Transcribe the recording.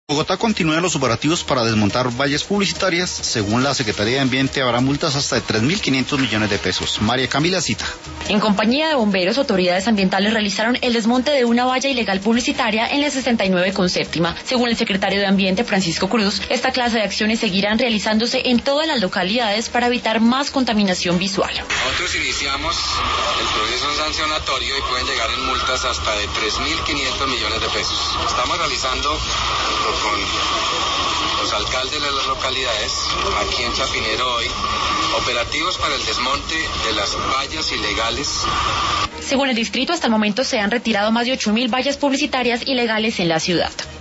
Bogotá continúa los operativos para desmontar vallas publicitarias. Según la Secretaría de Ambiente, habrá multas hasta de 3.500 millones de pesos. María Camila Cita. En compañía de bomberos, autoridades ambientales realizaron el desmonte de una valla ilegal publicitaria en la 69 con séptima. Según el secretario de Ambiente, Francisco Cruz, esta clase de acciones seguirán realizándose en todas las localidades para evitar más contaminación visual. Nosotros iniciamos el proceso sancionatorio y pueden llegar en multas hasta de 3.500 millones de pesos. Estamos realizando con los alcaldes de las localidades, aquí en Chapinero hoy, operativos para el desmonte de las vallas ilegales. Según el distrito, hasta el momento se han retirado más de 8.000 vallas publicitarias ilegales en la ciudad.